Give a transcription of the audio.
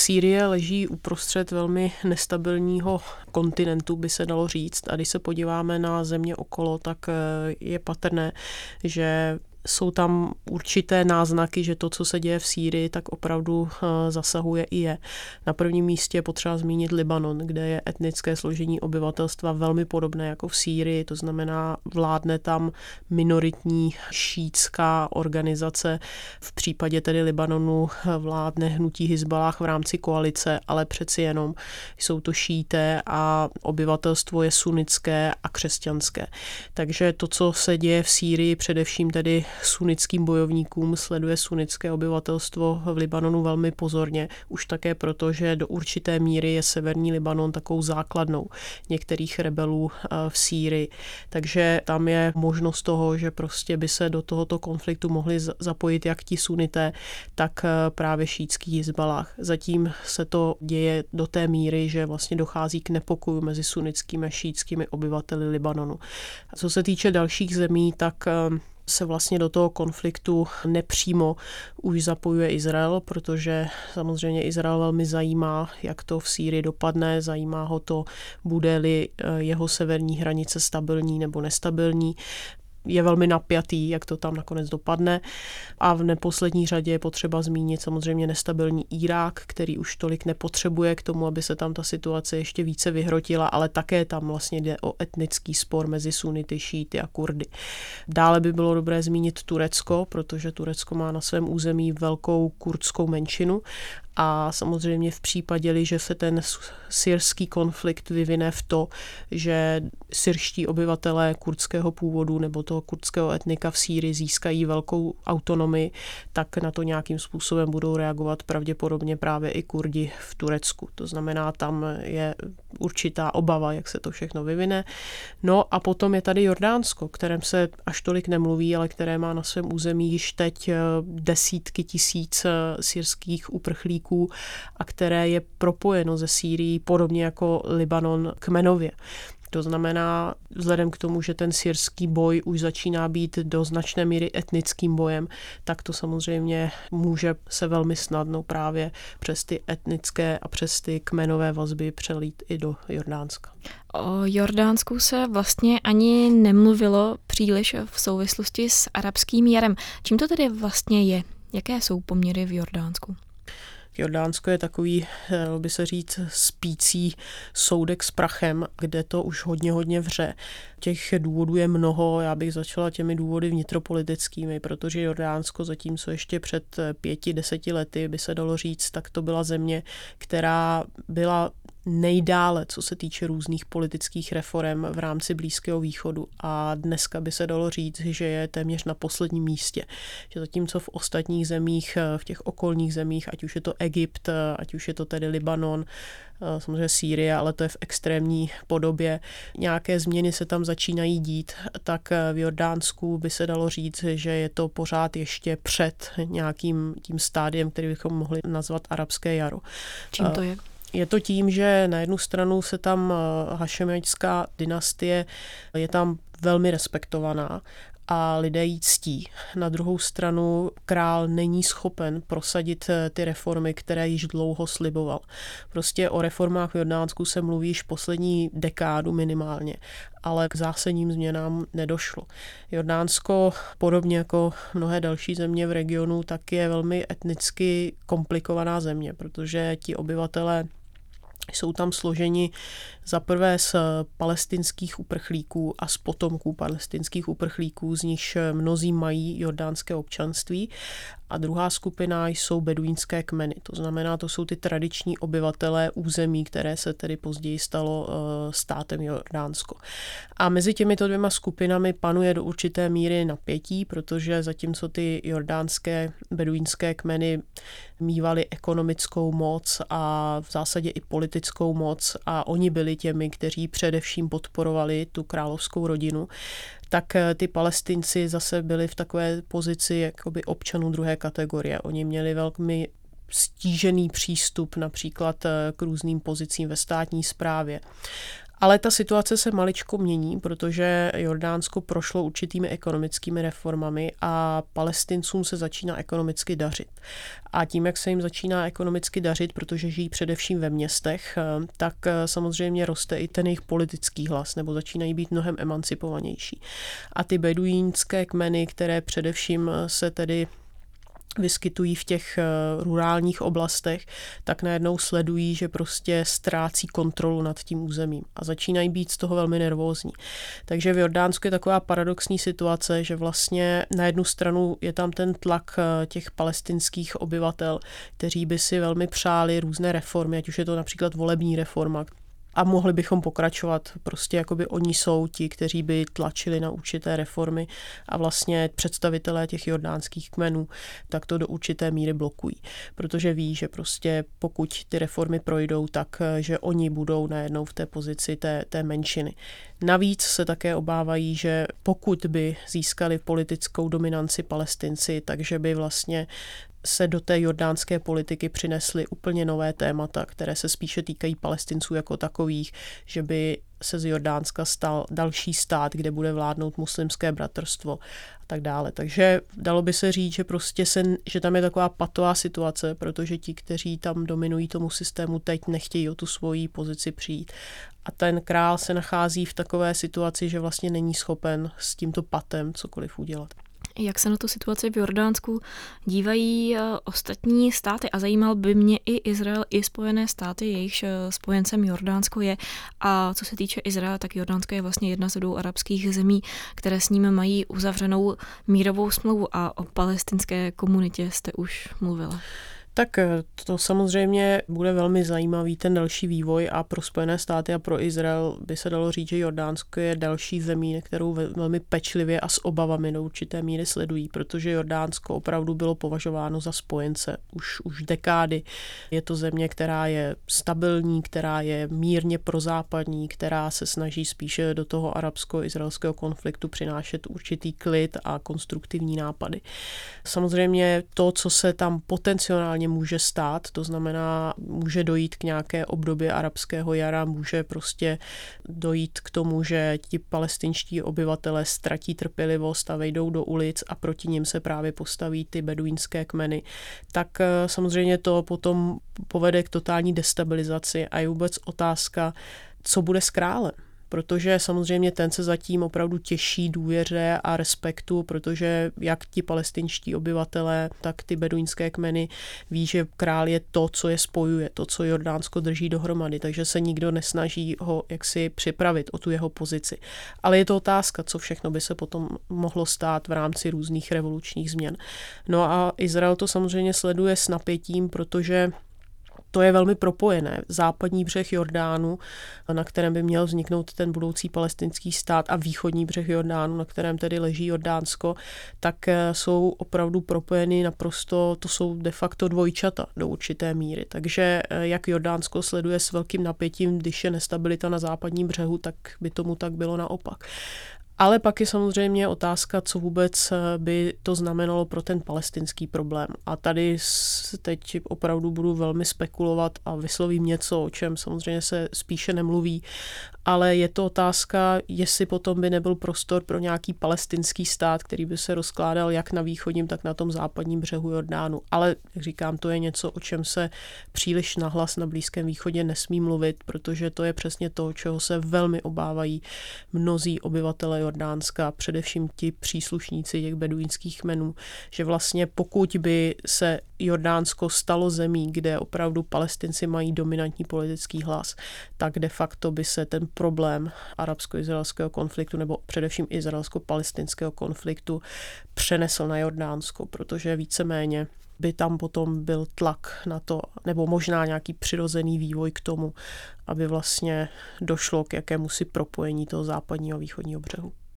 Sýrie leží uprostřed velmi nestabilního kontinentu, by se dalo říct. A když se podíváme na země okolo, tak je patrné, že jsou tam určité náznaky, že to, co se děje v Sýrii, tak opravdu zasahuje i je. Na prvním místě je potřeba zmínit Libanon, kde je etnické složení obyvatelstva velmi podobné jako v Sýrii, to znamená vládne tam minoritní šíitská organizace. V případě tedy Libanonu vládne hnutí Hizballáh v rámci koalice, ale přeci jenom jsou to šíité a obyvatelstvo je sunnické a křesťanské. Takže to, co se děje v Sýrii, především tedy sunnickým bojovníkům, sleduje sunnické obyvatelstvo v Libanonu velmi pozorně. Už také proto, že do určité míry je severní Libanon takovou základnou některých rebelů v Sýrii. Takže tam je možnost toho, že prostě by se do tohoto konfliktu mohli zapojit jak ti sunité, tak právě šítský Hizballáh. Zatím se to děje do té míry, že vlastně dochází k nepokoju mezi sunnickými a šítskými obyvateli Libanonu. A co se týče dalších zemí, tak se vlastně do toho konfliktu nepřímo už zapojuje Izrael, protože samozřejmě Izrael velmi zajímá, jak to v Sýrii dopadne, zajímá ho to, bude-li jeho severní hranice stabilní nebo nestabilní. Je velmi napjatý, jak to tam nakonec dopadne. A v neposlední řadě je potřeba zmínit samozřejmě nestabilní Irák, který už tolik nepotřebuje k tomu, aby se tam ta situace ještě více vyhrotila, ale také tam vlastně jde o etnický spor mezi sunity, šíity a Kurdy. Dále by bylo dobré zmínit Turecko, protože Turecko má na svém území velkou kurdskou menšinu. A samozřejmě v případě, že se ten syrský konflikt vyvine v to, že syrští obyvatelé kurdského původu nebo toho kurdského etnika v Sýrii získají velkou autonomii, tak na to nějakým způsobem budou reagovat pravděpodobně právě i Kurdi v Turecku. To znamená, tam je určitá obava, jak se to všechno vyvine. No a potom je tady Jordánsko, kterém se až tolik nemluví, ale které má na svém území již teď desítky tisíc syrských uprchlíků a které je propojeno ze Sýrií podobně jako Libanon kmenově. To znamená, vzhledem k tomu, že ten syrský boj už začíná být do značné míry etnickým bojem, tak to samozřejmě může se velmi snadno právě přes ty etnické a přes ty kmenové vazby přelít i do Jordánska. O Jordánsku se vlastně ani nemluvilo příliš v souvislosti s arabským jarem. Čím to tedy vlastně je? Jaké jsou poměry v Jordánsku? Jordánsko je takový, dalo by se říct, spící soudek s prachem, kde to už hodně vře. Těch důvodů je mnoho, já bych začala těmi důvody vnitropolitickými, protože Jordánsko, zatímco ještě před 5-10 lety by se dalo říct, tak to byla země, která byla nejdále, co se týče různých politických reforem v rámci Blízkého východu. A dneska by se dalo říct, že je téměř na posledním místě. Že zatímco v ostatních zemích, v těch okolních zemích, ať už je to Egypt, ať už je to tedy Libanon, samozřejmě Sýrie, ale to je v extrémní podobě. Nějaké změny se tam začínají dít, tak v Jordánsku by se dalo říct, že je to pořád ještě před nějakým tím stádiem, který bychom mohli nazvat arabské jaro. Čím to je? Je to tím, že na jednu stranu se tam hašemitská dynastie je tam velmi respektovaná a lidé jí ctí. Na druhou stranu král není schopen prosadit ty reformy, které již dlouho sliboval. Prostě o reformách v Jordánsku se mluví již poslední dekádu minimálně, ale k zásadním změnám nedošlo. Jordánsko, podobně jako mnohé další země v regionu, tak je velmi etnicky komplikovaná země, protože ti obyvatelé jsou tam složeni zaprvé z palestinských uprchlíků a z potomků palestinských uprchlíků, z nichž mnozí mají jordánské občanství. A druhá skupina jsou beduínské kmeny. To znamená, to jsou ty tradiční obyvatelé území, které se tedy později stalo státem Jordánsko. A mezi těmito dvěma skupinami panuje do určité míry napětí, protože zatímco ty jordánské beduínské kmeny mívaly ekonomickou moc a v zásadě i politickou moc a oni byli těmi, kteří především podporovali tu královskou rodinu, tak ty Palestinci zase byli v takové pozici jakoby občanů druhé kategorie. Oni měli velmi stížený přístup například k různým pozicím ve státní správě. Ale ta situace se maličko mění, protože Jordánsko prošlo určitými ekonomickými reformami a Palestincům se začíná ekonomicky dařit. A tím, jak se jim začíná ekonomicky dařit, protože žijí především ve městech, tak samozřejmě roste i ten jejich politický hlas, nebo začínají být mnohem emancipovanější. A ty beduínské kmeny, které především se tedy vyskytují v těch rurálních oblastech, tak najednou sledují, že prostě ztrácí kontrolu nad tím územím a začínají být z toho velmi nervózní. Takže v Jordánsku je taková paradoxní situace, že vlastně na jednu stranu je tam ten tlak těch palestinských obyvatel, kteří by si velmi přáli různé reformy, ať už je to například volební reforma, a mohli bychom pokračovat, prostě jakoby oni jsou ti, kteří by tlačili na určité reformy a vlastně představitelé těch jordánských kmenů tak to do určité míry blokují, protože ví, že prostě pokud ty reformy projdou, tak že oni budou najednou v té pozici té menšiny. Navíc se také obávají, že pokud by získali politickou dominanci Palestinci, takže by vlastně se do té jordánské politiky přinesly úplně nové témata, které se spíše týkají Palestinců jako takových, že by se z Jordánska stal další stát, kde bude vládnout muslimské bratrstvo a tak dále. Takže dalo by se říct, že prostě že tam je taková patová situace, protože ti, kteří tam dominují tomu systému, teď nechtějí o tu svoji pozici přijít. A ten král se nachází v takové situaci, že vlastně není schopen s tímto patem cokoliv udělat. Jak se na tu situaci v Jordánsku dívají ostatní státy? A zajímal by mě i Izrael, i Spojené státy, jejichž spojencem Jordánsko je. A co se týče Izraele, tak Jordánsko je vlastně jedna z 2 arabských zemí, které s ním mají uzavřenou mírovou smlouvu, a o palestinské komunitě jste už mluvila. Tak to samozřejmě bude velmi zajímavý ten další vývoj a pro Spojené státy a pro Izrael by se dalo říct, že Jordánsko je další zemí, kterou velmi pečlivě a s obavami do určité míry sledují, protože Jordánsko opravdu bylo považováno za spojence už dekády. Je to země, která je stabilní, která je mírně prozápadní, která se snaží spíše do toho arabsko-izraelského konfliktu přinášet určitý klid a konstruktivní nápady. Samozřejmě to, co se tam potenciálně může stát, to znamená, může dojít k nějaké obdobě arabského jara, může prostě dojít k tomu, že ti palestinští obyvatelé ztratí trpělivost a vejdou do ulic a proti nim se právě postaví ty beduínské kmeny, tak samozřejmě to potom povede k totální destabilizaci a je vůbec otázka, co bude s králem. Protože samozřejmě ten se zatím opravdu těší důvěře a respektu, protože jak ti palestinští obyvatelé, tak ty beduínské kmeny ví, že král je to, co je spojuje, to, co Jordánsko drží dohromady, takže se nikdo nesnaží ho jaksi připravit o tu jeho pozici. Ale je to otázka, co všechno by se potom mohlo stát v rámci různých revolučních změn. No a Izrael to samozřejmě sleduje s napětím, protože to je velmi propojené. Západní břeh Jordánu, na kterém by měl vzniknout ten budoucí palestinský stát, a východní břeh Jordánu, na kterém tedy leží Jordánsko, tak jsou opravdu propojeny naprosto, to jsou de facto dvojčata do určité míry. Takže jak Jordánsko sleduje s velkým napětím, když je nestabilita na západním břehu, tak by tomu tak bylo naopak. Ale pak je samozřejmě otázka, co vůbec by to znamenalo pro ten palestinský problém. A tady teď opravdu budu velmi spekulovat a vyslovím něco, o čem samozřejmě se spíše nemluví, ale je to otázka, jestli potom by nebyl prostor pro nějaký palestinský stát, který by se rozkládal jak na východním, tak na tom západním břehu Jordánu. Ale, jak říkám, to je něco, o čem se příliš nahlas na Blízkém východě nesmí mluvit, protože to je přesně to, čeho se velmi obávají mnozí obyvatelé Jordánska, především ti příslušníci těch beduínských kmenů, že vlastně pokud by se Jordánsko stalo zemí, kde opravdu Palestinci mají dominantní politický hlas, tak de facto by se ten problém arabsko-izraelského konfliktu nebo především izraelsko-palestinského konfliktu přenesl na Jordánsko, protože víceméně by tam potom byl tlak na to, nebo možná nějaký přirozený vývoj k tomu, aby vlastně došlo k jakémusi propojení toho západního a východního břehu.